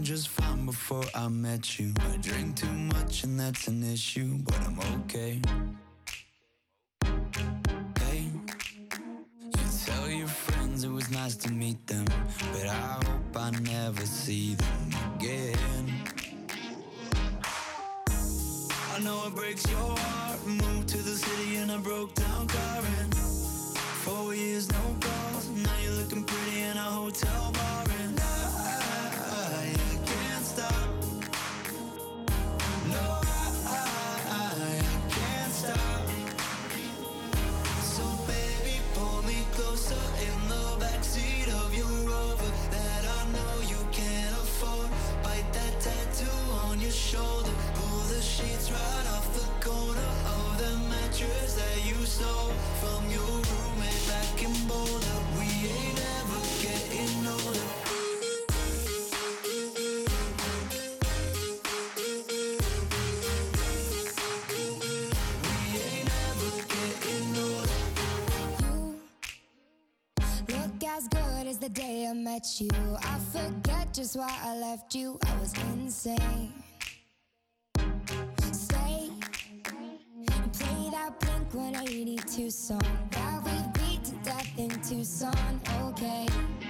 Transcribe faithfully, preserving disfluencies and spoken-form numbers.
just fine before I met you. I drink too much and that's an issue, but I'm okay. Hey, you tell your friends it was nice to meet them, but I hope I never see them again. I know it breaks your heart. Moved to the city in a broke down car, and four years no calls. Now you're looking pretty in a hotel bar, and I, I can't stop. No, I, I, I can't stop. So baby, pull me closer in the backseat of your Rover that I know you can't afford. Bite that tattoo on your shoulder. Pull the sheets right off the corner of the mattress that you stole from your roommate back in Boulder. We ain't ever getting older. We ain't ever getting older. You look as good as the day I met you. I forget just why I left you. I was insane. Stay and play that Blink one eighty-two song that we beat to death in Tucson. Okay.